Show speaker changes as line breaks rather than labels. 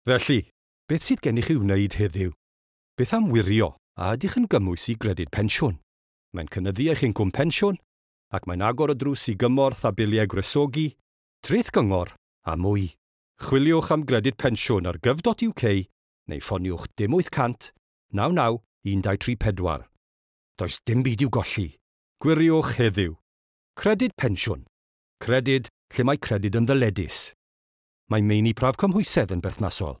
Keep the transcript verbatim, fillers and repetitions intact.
Felly, beth sydd gennych chi wneud heddiw? Beth am wirio a ydych yn gymwys i gredyd pensiwn? Mae'n cynyddu eich incwm pensiwn, ac mae'n agor y drws i gymorth a biliau gwresogi, treth gyngor a mwy. Chwiliwch am gredyd pensiwn ar gyf dot U K neu ffoniwch dim wyth cant naw naw un dau tri pedwar. Does dim byd i'w golli. Gwiriwch heddiw. Credyd pensiwn. Credyd lle mae credyd yn ddyledus. Mae meini prawf cymhwysedd yn berthnasol.